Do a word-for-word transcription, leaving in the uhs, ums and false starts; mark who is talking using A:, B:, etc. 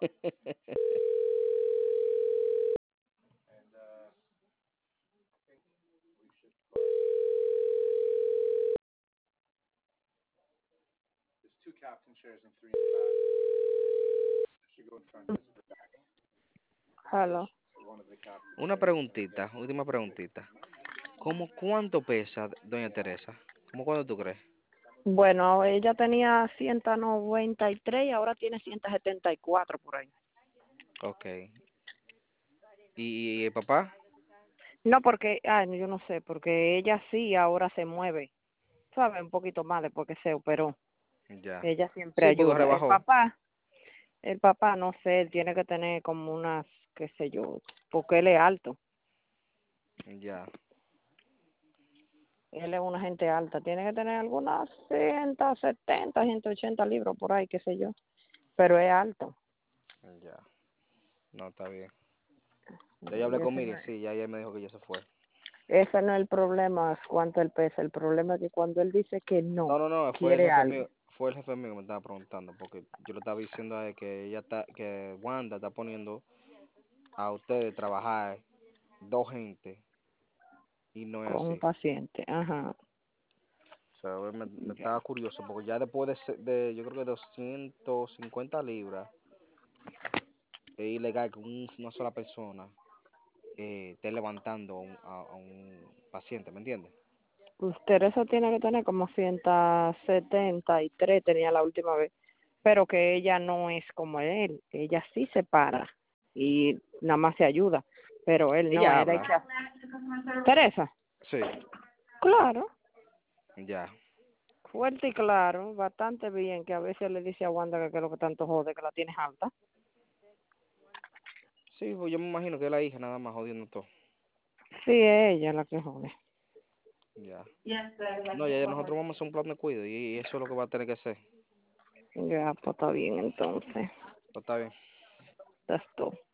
A: Hello.
B: Una preguntita, última preguntita. ¿Cómo cuánto pesa doña Teresa? ¿Cómo cuánto tú crees?
A: Bueno, ella tenía ciento noventa y tres y ahora tiene ciento setenta y cuatro por ahí.
B: Ok. ¿Y, y el papá?
A: No, porque, ah, yo no sé, porque ella sí ahora se mueve, ¿sabe? Un poquito más después que se operó.
B: Ya.
A: Ella siempre
B: Sí, porque
A: ayuda. El
B: rebajó.
A: papá, el papá, no sé, él tiene que tener como unas, qué sé yo, porque él es alto.
B: Ya.
A: Él es una gente alta, tiene que tener algunas ciento setenta, ciento ochenta libras por ahí, qué sé yo, pero es alto.
B: Ya. No, está bien. Ya yo hablé
A: Y
B: con
A: ese no
B: Miriam,
A: es,
B: sí, ya ella me dijo que ya se fue.
A: ese no es el problema, es cuánto él pesa. El problema es que cuando él dice que no,
B: No, no, no, fue el
A: quiere
B: jefe
A: algo.
B: mío, fue el jefe mío que me estaba preguntando, porque yo le estaba diciendo a él que ella está, que Wanda está poniendo a ustedes trabajar dos gente y no es
A: Con un
B: así.
A: paciente, ajá.
B: O sea, él me, me
A: Ya.
B: estaba curioso, porque ya después de, se- de yo creo que doscientas cincuenta libras, es ilegal que un- una sola persona eh, esté levantando a un, a, a un paciente, ¿me entiendes?
A: Pues Teresa tiene que tener como ciento setenta y tres tenía la última vez, pero que ella no es como él, ella sí se para y nada más se ayuda, pero él no,
B: Ella
A: él hay
B: habla,
A: que... Teresa,
B: sí,
A: claro,
B: ya.
A: fuerte y claro, bastante bien, que a veces le dice a Wanda que, que lo que tanto jode, que la tienes alta.
B: Sí, pues yo me imagino que es la hija nada más jodiendo todo.
A: Sí, es ella la que jode.
B: Ya. No, ya, ya nosotros vamos a hacer un plan de cuidado y eso es lo que va a tener que ser.
A: Ya, pues está bien entonces,
B: Pues está bien.
A: that's todo.